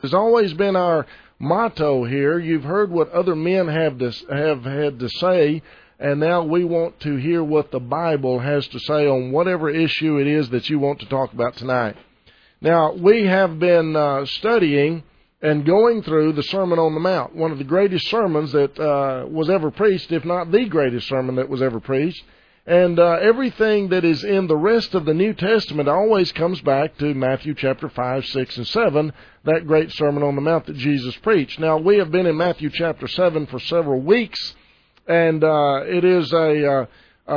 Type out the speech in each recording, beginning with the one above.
It's always been our motto here. You've heard what other men have had to say, and now we want to hear what the Bible has to say on whatever issue it is that you want to talk about tonight. Now, we have been studying and going through the Sermon on the Mount, one of the greatest sermons that was ever preached, if not the greatest sermon that was ever preached. And everything that is in the rest of the New Testament always comes back to Matthew chapter 5, 6, and 7, that great Sermon on the Mount that Jesus preached. Now, we have been in Matthew chapter 7 for several weeks, and it is a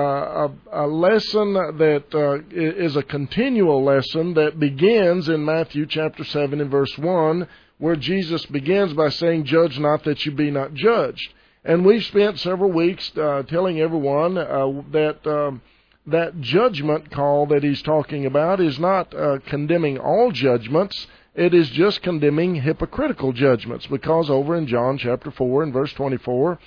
lesson that is a continual lesson that begins in Matthew chapter 7 and verse 1, where Jesus begins by saying, "Judge not that you be not judged." And we've spent several weeks telling everyone that judgment call that he's talking about is not condemning all judgments. It is just condemning hypocritical judgments, because over in John chapter 4 and verse 24,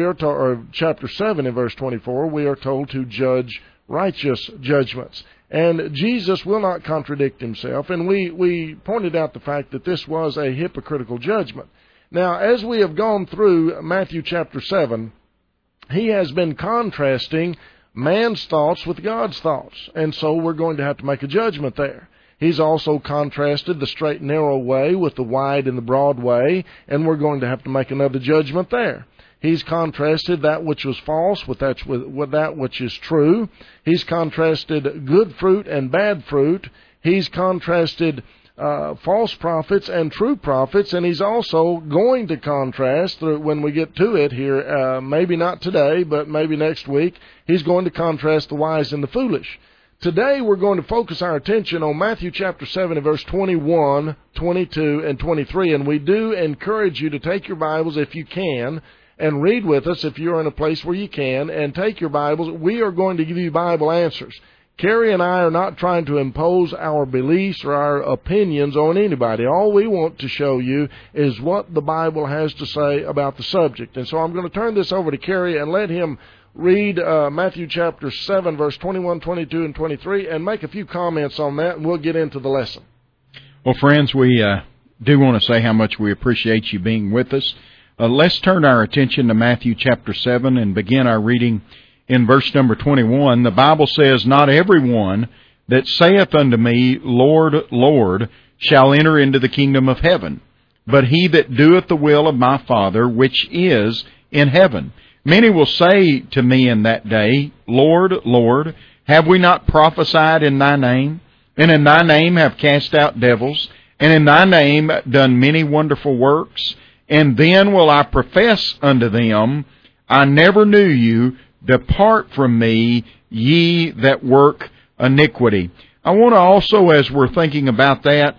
or chapter 7 and verse 24, we are told to judge righteous judgments. And Jesus will not contradict himself, and we pointed out the fact that this was a hypocritical judgment. Now, as we have gone through Matthew chapter 7, he has been contrasting man's thoughts with God's thoughts, and so we're going to have to make a judgment there. He's also contrasted the straight and narrow way with the wide and the broad way, and we're going to have to make another judgment there. He's contrasted that which was false with that which is true. He's contrasted good fruit and bad fruit. He's contrasted false prophets and true prophets, and he's also going to contrast, when we get to it here, maybe not today, but maybe next week, he's going to contrast the wise and the foolish. Today we're going to focus our attention on Matthew chapter 7 and verse 21, 22, and 23, and we do encourage you to take your Bibles if you can, and read with us if you're in a place where you can, and take your Bibles. We are going to give you Bible answers. Carrie and I are not trying to impose our beliefs or our opinions on anybody. All we want to show you is what the Bible has to say about the subject. And so I'm going to turn this over to Carrie and let him read Matthew chapter 7, verse 21, 22, and 23, and make a few comments on that, and we'll get into the lesson. Well, friends, we do want to say how much we appreciate you being with us. Let's turn our attention to Matthew chapter 7 and begin our reading in verse number 21. The Bible says, "Not everyone that saith unto me, Lord, Lord, shall enter into the kingdom of heaven, but he that doeth the will of my Father which is in heaven. Many will say to me in that day, Lord, Lord, have we not prophesied in thy name? And in thy name have cast out devils? And in thy name done many wonderful works? And then will I profess unto them, I never knew you. Depart from me, ye that work iniquity." I want to also, as we're thinking about that,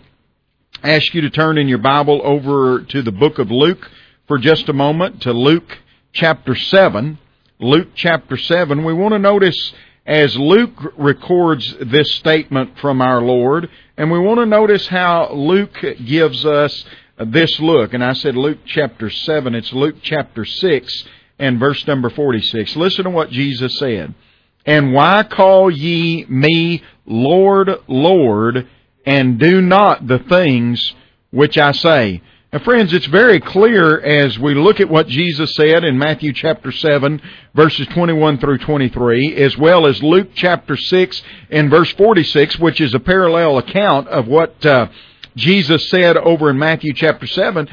ask you to turn in your Bible over to the book of Luke for just a moment, to Luke chapter 7. Luke chapter 7. We want to notice as Luke records this statement from our Lord, and we want to notice how Luke gives us this look. And I said Luke chapter 7. It's Luke chapter 6. And verse number 46. Listen to what Jesus said. "And why call ye me Lord, Lord, and do not the things which I say?" Now, friends, it's very clear as we look at what Jesus said in Matthew chapter 7, verses 21 through 23, as well as Luke chapter 6 and verse 46, which is a parallel account of what Jesus said over in Matthew chapter 7.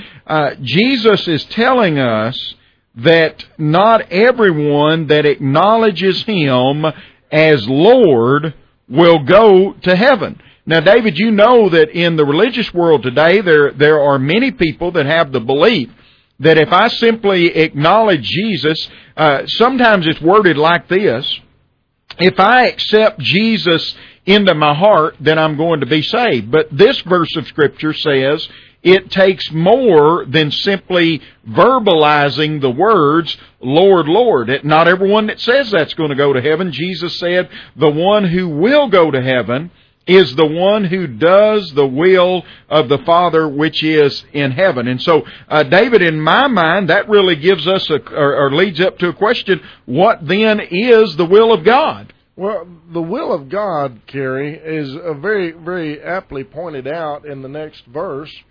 Jesus is telling us that not everyone that acknowledges him as Lord will go to heaven. Now, David, you know that in the religious world today, there are many people that have the belief that if I simply acknowledge Jesus, sometimes it's worded like this: if I accept Jesus into my heart, then I'm going to be saved. But this verse of Scripture says it takes more than simply verbalizing the words, Lord, Lord. Not everyone that says that's going to go to heaven. Jesus said the one who will go to heaven is the one who does the will of the Father which is in heaven. And so, David, in my mind, that really gives us or leads up to a question: what then is the will of God? Well, the will of God, Carrie, is very, very aptly pointed out in the next verse,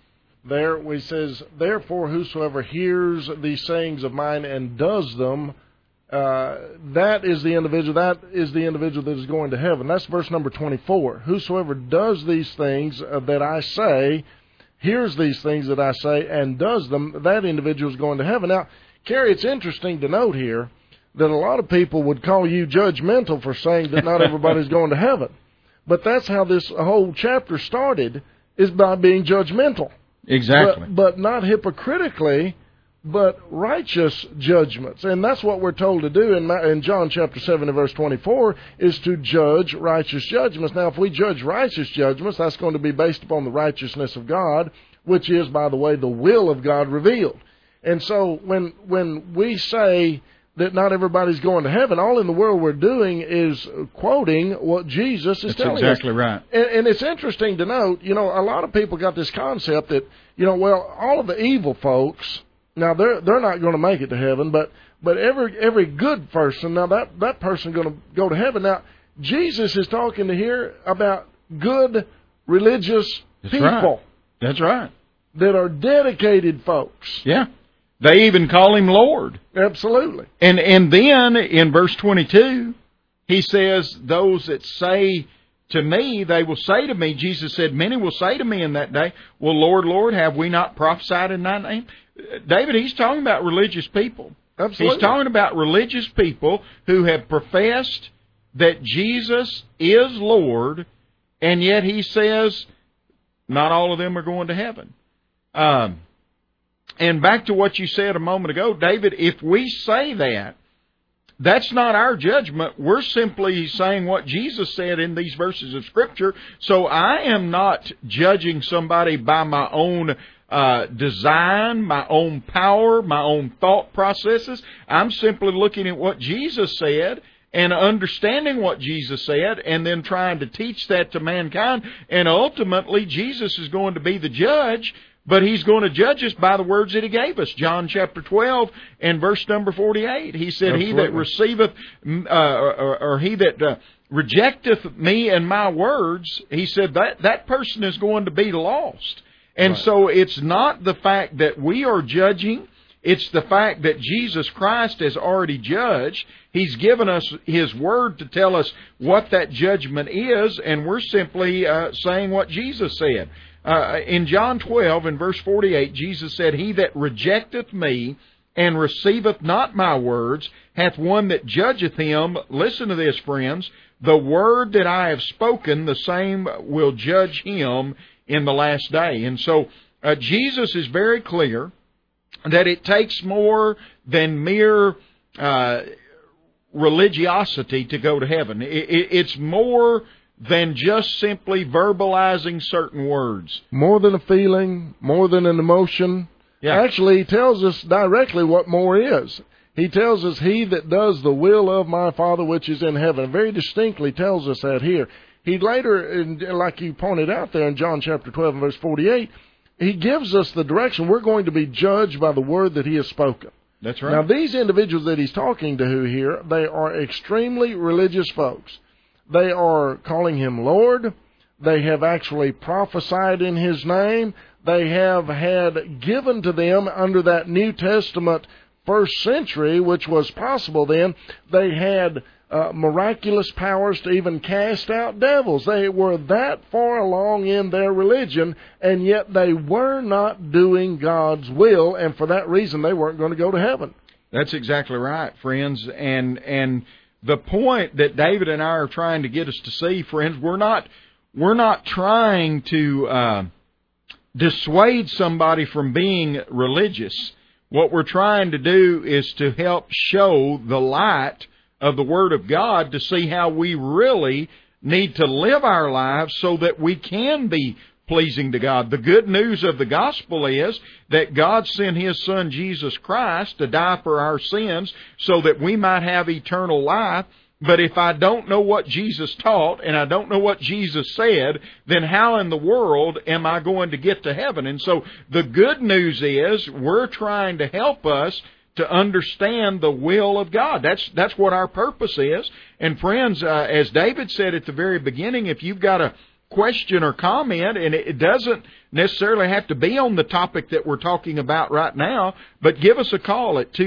there, he says, therefore whosoever hears these sayings of mine and does them, that is the individual that is going to heaven. That's verse number 24. Whosoever does these things that I say, hears these things that I say, and does them, that individual is going to heaven. Now, Kerry, it's interesting to note here that a lot of people would call you judgmental for saying that not everybody's going to heaven. But that's how this whole chapter started, is by being judgmental. Exactly. But not hypocritically, but righteous judgments. And that's what we're told to do in John chapter 7 and verse 24, is to judge righteous judgments. Now, if we judge righteous judgments, that's going to be based upon the righteousness of God, which is, by the way, the will of God revealed. And so when we say that not everybody's going to heaven, all in the world we're doing is quoting what Jesus is telling us. That's exactly right. And it's interesting to note, a lot of people got this concept that, all of the evil folks, now they're not going to make it to heaven, but every good person, now that person going to go to heaven. Now, Jesus is talking to here about good religious people. Right. That's right. That are dedicated folks. Yeah. They even call him Lord. Absolutely. And then in verse 22, he says, those that say to me, they will say to me, Jesus said, many will say to me in that day, well, Lord, Lord, have we not prophesied in thy name? David, he's talking about religious people. Absolutely. He's talking about religious people who have professed that Jesus is Lord, and yet he says not all of them are going to heaven. And back to what you said a moment ago, David, if we say that, that's not our judgment. We're simply saying what Jesus said in these verses of Scripture. So I am not judging somebody by my own design, my own power, my own thought processes. I'm simply looking at what Jesus said and understanding what Jesus said and then trying to teach that to mankind. And ultimately, Jesus is going to be the judge, but he's going to judge us by the words that he gave us. John chapter 12 and verse number 48. He said, Absolutely. He that receiveth, or he that rejecteth me and my words, he said that person is going to be lost. And right. So it's not the fact that we are judging. It's the fact that Jesus Christ has already judged. He's given us His Word to tell us what that judgment is, and we're simply saying what Jesus said. In John 12, in verse 48, Jesus said, He that rejecteth me and receiveth not my words hath one that judgeth him. Listen to this, friends. The word that I have spoken, the same will judge him in the last day. And so Jesus is very clear that it takes more than mere religiosity to go to heaven. It's more than just simply verbalizing certain words. More than a feeling, more than an emotion. Yeah. Actually, he tells us directly what more is. He tells us, he that does the will of my Father which is in heaven. Very distinctly tells us that here. He later, like you pointed out there in John chapter 12 and verse 48, he gives us the direction. We're going to be judged by the word that he has spoken. That's right. Now, these individuals that he's talking to here, they are extremely religious folks. They are calling him Lord. They have actually prophesied in his name. They have had given to them under that New Testament first century, which was possible then, they had miraculous powers to even cast out devils. They were that far along in their religion, and yet they were not doing God's will, and for that reason they weren't going to go to heaven. That's exactly right, friends. And the point that David and I are trying to get us to see, friends, we're not trying to dissuade somebody from being religious. What we're trying to do is to help show the light of the Word of God to see how we really need to live our lives so that we can be pleasing to God. The good news of the gospel is that God sent His Son, Jesus Christ, to die for our sins so that we might have eternal life. But if I don't know what Jesus taught and I don't know what Jesus said, then how in the world am I going to get to heaven? And so the good news is we're trying to help us to understand the will of God. That's what our purpose is. And friends, as David said at the very beginning, if you've got a question or comment, and it doesn't necessarily have to be on the topic that we're talking about right now, but give us a call at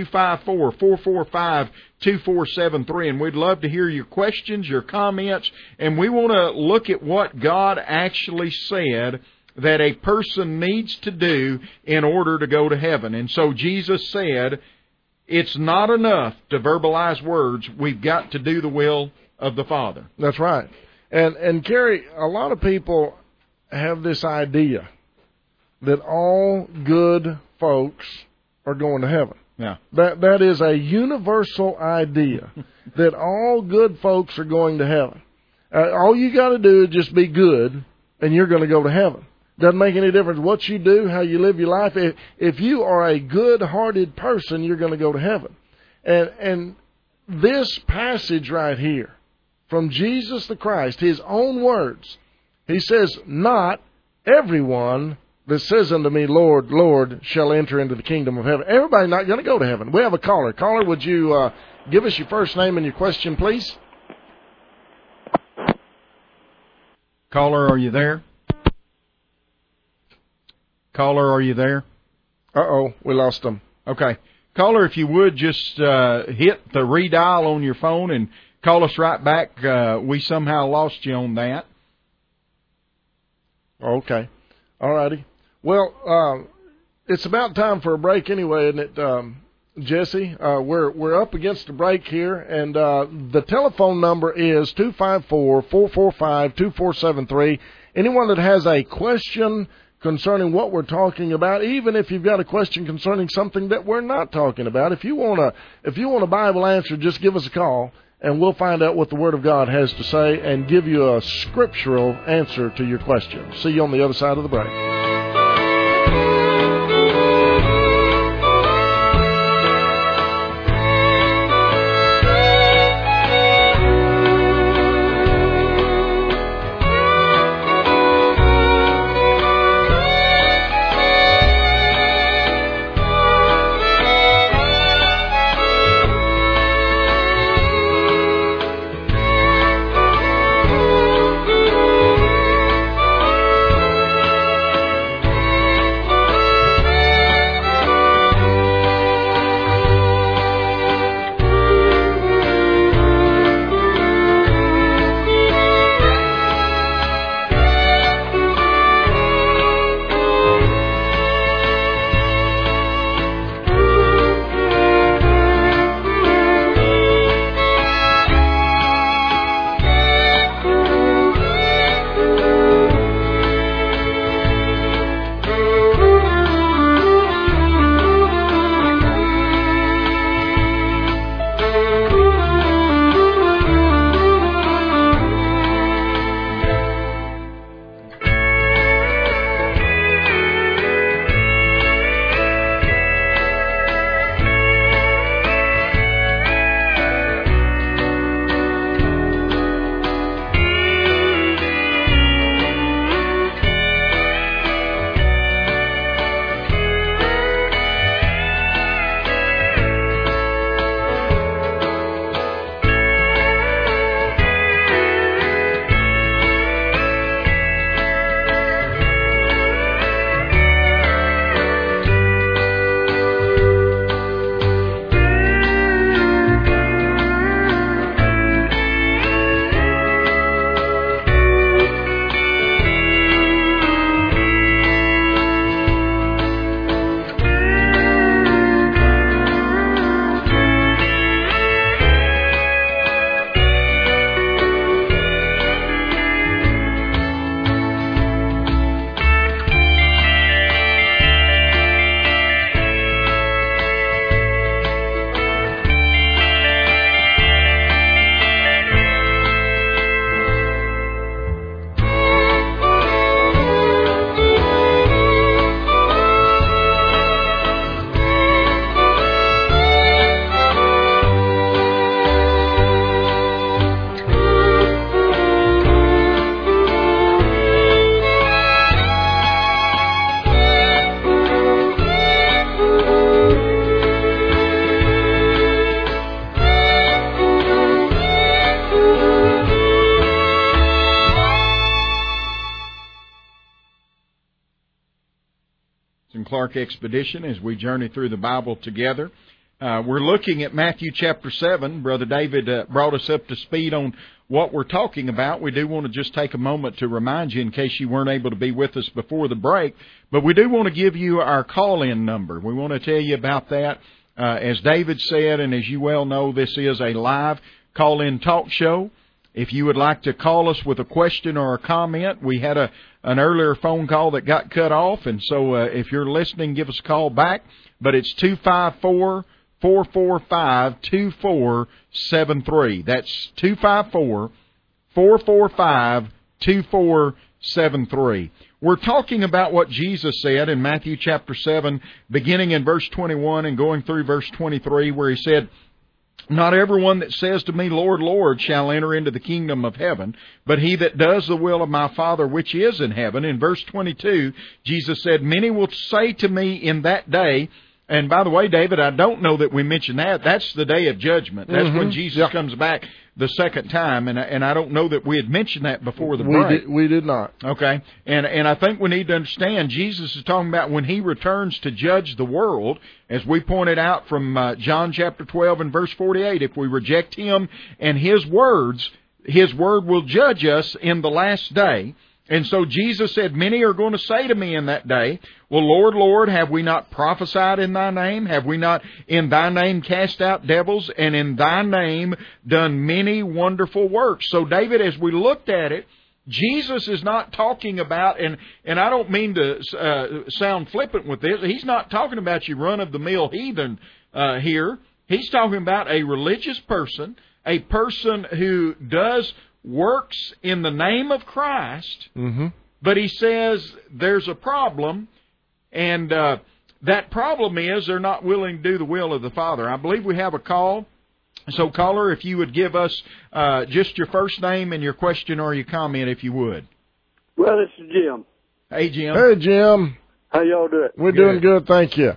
254-445-2473, and we'd love to hear your questions, your comments, and we want to look at what God actually said that a person needs to do in order to go to heaven. And so Jesus said, it's not enough to verbalize words. We've got to do the will of the Father. That's right. And Kerry, a lot of people have this idea that all good folks are going to heaven. Yeah. That is a universal idea that all good folks are going to heaven. All you got to do is just be good, and you're going to go to heaven. Doesn't make any difference what you do, how you live your life. If you are a good-hearted person, you're going to go to heaven. And this passage right here, from Jesus the Christ, His own words, He says, not everyone that says unto me, Lord, Lord, shall enter into the kingdom of heaven. Everybody's not going to go to heaven. We have a caller. Caller, would you give us your first name and your question, please? Caller, are you there? Caller, are you there? Uh-oh, we lost him. Okay. Caller, if you would, just hit the redial on your phone and call us right back. We somehow lost you on that. Okay. All righty. Well, it's about time for a break anyway, isn't it, Jesse? We're up against a break here, and the telephone number is 254-445-2473. Anyone that has a question concerning what we're talking about, even if you've got a question concerning something that we're not talking about, if you want a Bible answer, just give us a call, and we'll find out what the Word of God has to say and give you a scriptural answer to your question. See you on the other side of the break. Ark Expedition as we journey through the Bible together. We're looking at Matthew chapter 7. Brother David brought us up to speed on what we're talking about. We do want to just take a moment to remind you in case you weren't able to be with us before the break, but we do want to give you our call-in number. We want to tell you about that. As David said, and as you well know, this is a live call-in talk show. If you would like to call us with a question or a comment, we had an earlier phone call that got cut off, and so if you're listening, give us a call back. But it's 254-445-2473. That's 254-445-2473. We're talking about what Jesus said in Matthew chapter 7, beginning in verse 21 and going through verse 23, where he said, "Not everyone that says to me, Lord, Lord, shall enter into the kingdom of heaven, but he that does the will of my Father which is in heaven." In verse 22, Jesus said, "Many will say to me in that day," and by the way, David, I don't know that we mentioned that. That's the day of judgment. That's when Jesus comes back the second time, and I don't know that we had mentioned that before the break. We did not. Okay, and I think we need to understand Jesus is talking about when he returns to judge the world, as we pointed out from John chapter 12 and verse 48. If we reject him and his word will judge us in the last day. And so Jesus said, "Many are going to say to me in that day, well, Lord, Lord, have we not prophesied in thy name? Have we not in thy name cast out devils, and in thy name done many wonderful works?" So, David, as we looked at it, Jesus is not talking about, and I don't mean to sound flippant with this, he's not talking about you run-of-the-mill heathen here. He's talking about a religious person, a person who does works in the name of Christ, but he says there's a problem, and that problem is they're not willing to do the will of the Father. I believe we have a call. So, caller, if you would give us just your first name and your question or your comment, if you would. Well, this is Jim. Hey, Jim. Hey, Jim. How y'all doing? We're doing good, thank you.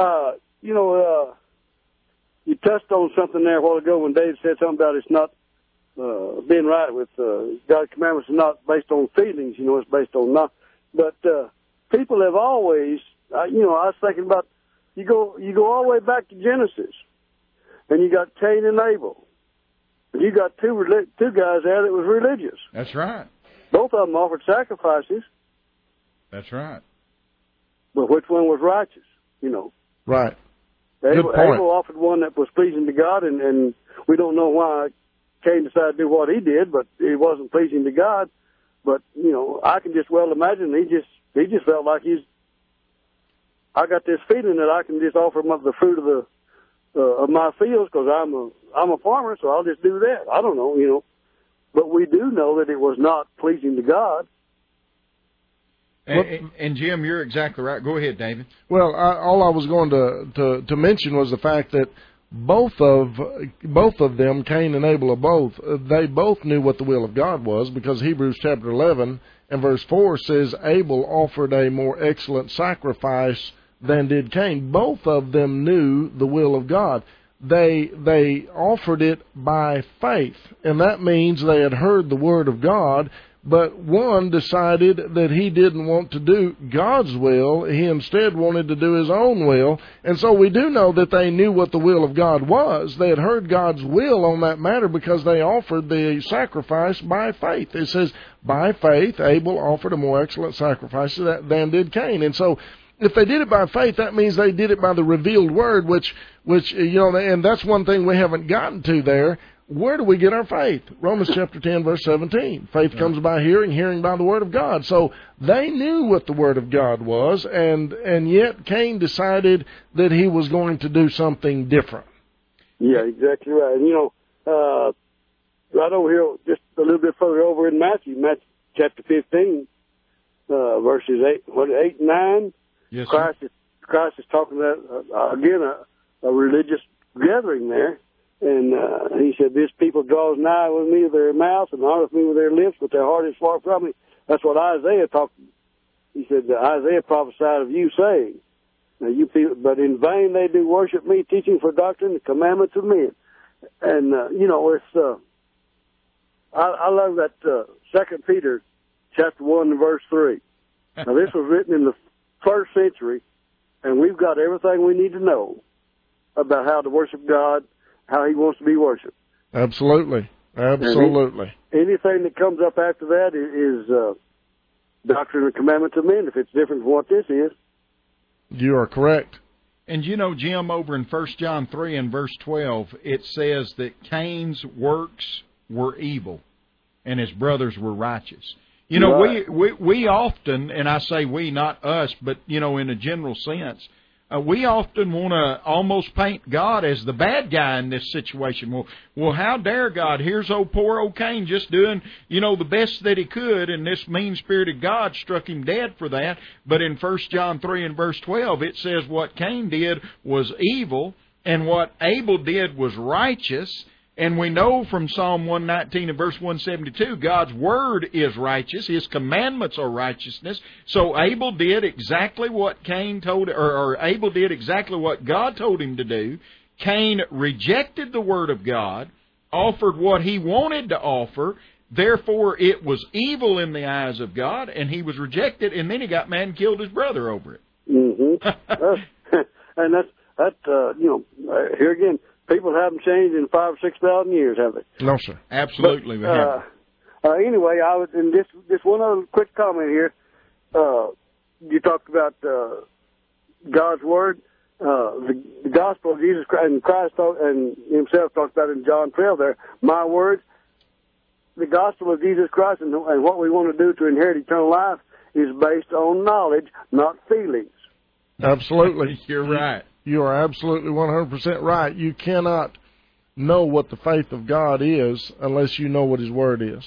You touched on something there a while ago when Dave said something about it's not being right with God's commandments are not based on feelings, it's based on not. But people have always, I was thinking about, you go all the way back to Genesis, and you got Cain and Abel. And you got two guys there that was religious. That's right. Both of them offered sacrifices. That's right. But which one was righteous, Right. Good point. Abel offered one that was pleasing to God, and we don't know why Cain decided to do what he did, but it wasn't pleasing to God. But I can just well imagine he just felt like I got this feeling that I can just offer him up the fruit of my fields because I'm a farmer, so I'll just do that. I don't know, but we do know that it was not pleasing to God. And Jim, you're exactly right. Go ahead, David. Well, all I was going to mention was the fact that both of them, Cain and Abel, they both knew what the will of God was, because Hebrews chapter 11 and verse 4 says Abel offered a more excellent sacrifice than did Cain. Both of them knew the will of God. They offered it by faith, and that means they had heard the word of God, but one decided that he didn't want to do God's will. He instead wanted to do his own will. And so we do know that they knew what the will of God was. They had heard God's will on that matter because they offered the sacrifice by faith. It says, by faith, Abel offered a more excellent sacrifice than did Cain. And so if they did it by faith, that means they did it by the revealed word, which and that's one thing we haven't gotten to there. Where do we get our faith? Romans chapter 10, verse 17. Faith comes by hearing, hearing by the word of God. So they knew what the word of God was, and yet Cain decided that he was going to do something different. Yeah, exactly right. And, right over here, just a little bit further over in Matthew chapter 15, verses 8 and 9. Yes, Christ is talking about, again, a religious gathering there. And he said, "This people draws nigh with me with their mouth and honoreth me with their lips, but their heart is far from me." That's what Isaiah talked. He said, Isaiah prophesied of you, saying, "Now you people, but in vain they do worship me, teaching for doctrine the commandments of men." And it's I love that 2 Peter chapter 1 verse 3. Now this was written in the first century, and we've got everything we need to know about how to worship God, how He wants to be worshipped. Absolutely. Absolutely. Anything that comes up after that is doctrine and commandments of men, if it's different from what this is. You are correct. And you know, Jim, over in 1 John 3 and verse 12, it says that Cain's works were evil and his brothers were righteous. You know, right. we often, and I say we, not us, but, you know, in a general sense, we often want to almost paint God as the bad guy in this situation. Well, how dare God? Here's poor old Cain just doing, you know, the best that he could, and this mean-spirited God struck him dead for that. But in 1 John 3 and verse 12, it says what Cain did was evil, and what Abel did was righteous. And we know from Psalm 119 and verse 172, God's Word is righteous. His commandments are righteousness. So Abel did exactly what Cain told, or Abel did exactly what God told him to do. Cain rejected the Word of God, offered what he wanted to offer. Therefore, it was evil in the eyes of God, and he was rejected, and then he got mad and killed his brother over it. Mm-hmm. And that's you know, here again, people haven't changed in 5,000 or 6,000 years, have they? No, sir. Absolutely, we haven't. Anyway, I was in just one other quick comment here. You talked about God's Word, the gospel of Jesus Christ, and Christ and Himself talked about in John 12 there. My words, the gospel of Jesus Christ, and what we want to do to inherit eternal life is based on knowledge, not feelings. Absolutely. You're right. You are absolutely 100% right. You cannot know what the faith of God is unless you know what His Word is.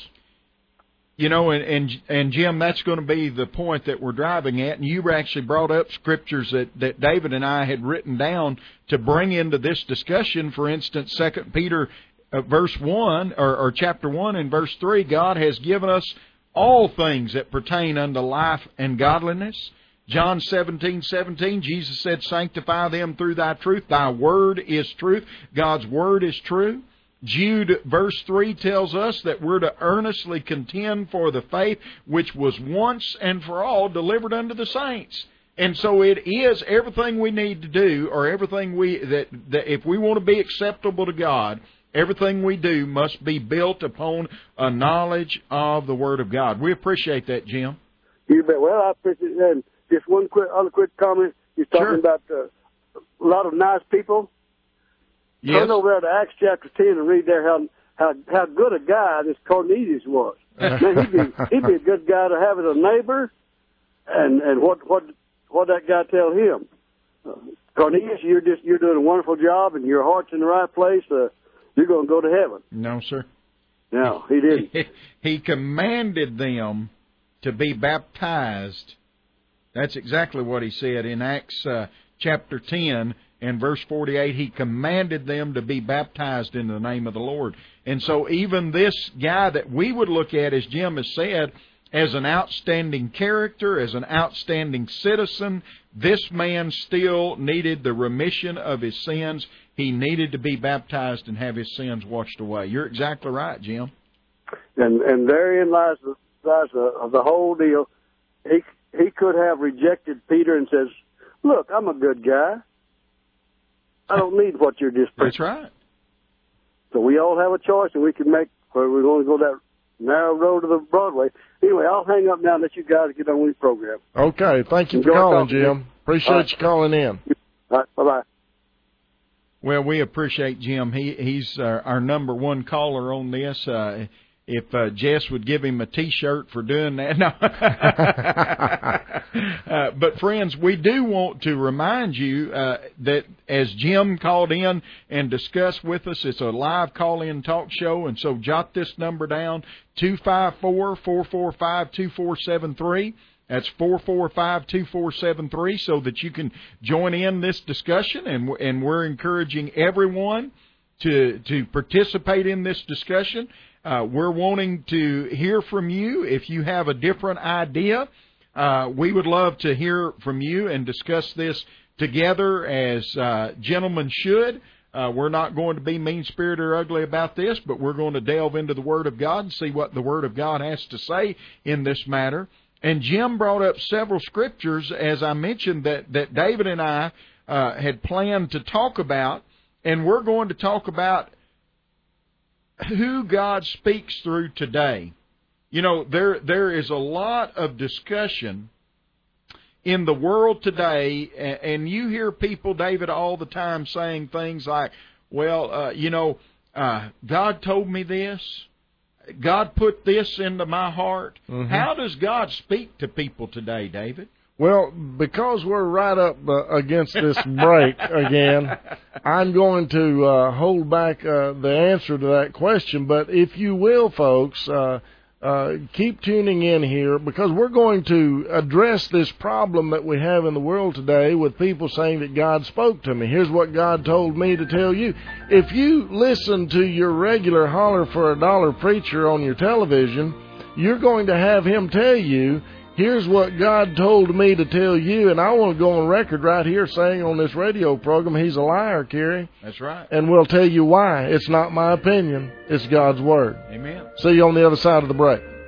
You know, and Jim, that's going to be the point that we're driving at. And you actually brought up scriptures that David and I had written down to bring into this discussion. For instance, 2 Peter verse 1, or chapter 1 and verse 3, God has given us all things that pertain unto life and godliness. John 17:17, Jesus said, sanctify them through thy truth. Thy word is truth. God's word is true. Jude verse 3 tells us that we're to earnestly contend for the faith which was once and for all delivered unto the saints. And so it is everything we need to do, or everything that if we want to be acceptable to God, everything we do must be built upon a knowledge of the Word of God. We appreciate that, Jim. You bet. Well, I appreciate that. Just one other quick comment. You're talking about a lot of nice people. Yes. Turn over there to Acts chapter 10 and read there how good a guy this Cornelius was. Man, he'd be a good guy to have as a neighbor. And what that guy tell him? Cornelius, you're doing a wonderful job, and your heart's in the right place. You're going to go to heaven. No, sir. No, he didn't. He commanded them to be baptized. That's exactly what he said in Acts chapter 10 and verse 48. He commanded them to be baptized in the name of the Lord. And so even this guy that we would look at, as Jim has said, as an outstanding character, as an outstanding citizen, this man still needed the remission of his sins. He needed to be baptized and have his sins washed away. You're exactly right, Jim. And therein lies the whole deal. He could have rejected Peter and says, look, I'm a good guy. I don't need what you're just preaching. That's right. So we all have a choice, and we can make where we're going to go that narrow road to the Broadway. Anyway, I'll hang up now and let you guys get on with the program. Okay. Thank you for calling, Jim. Appreciate you calling in. All right. Bye-bye. Well, we appreciate Jim. He's our number one caller on this. If Jess would give him a T-shirt for doing that. No. But, friends, we do want to remind you that as Jim called in and discussed with us, it's a live call-in talk show, and so jot this number down, 254-445-2473. That's 445-2473, so that you can join in this discussion, and we're encouraging everyone to participate in this discussion. We're wanting to hear from you. If you have a different idea, we would love to hear from you and discuss this together as gentlemen should. We're not going to be mean-spirited or ugly about this, but we're going to delve into the Word of God and see what the Word of God has to say in this matter. And Jim brought up several scriptures, as I mentioned, that David and I had planned to talk about, and we're going to talk about who God speaks through today. You know, there is a lot of discussion in the world today, and you hear people, David, all the time saying things like, well, God told me this. God put this into my heart. Mm-hmm. How does God speak to people today, David? Well, because we're right up against this break again, I'm going to hold back the answer to that question. But if you will, folks, keep tuning in here, because we're going to address this problem that we have in the world today with people saying that God spoke to me. Here's what God told me to tell you. If you listen to your regular holler for a dollar preacher on your television, you're going to have him tell you, here's what God told me to tell you, and I want to go on record right here saying on this radio program, he's a liar, Kerry. That's right. And we'll tell you why. It's not my opinion. It's God's Word. Amen. See you on the other side of the break.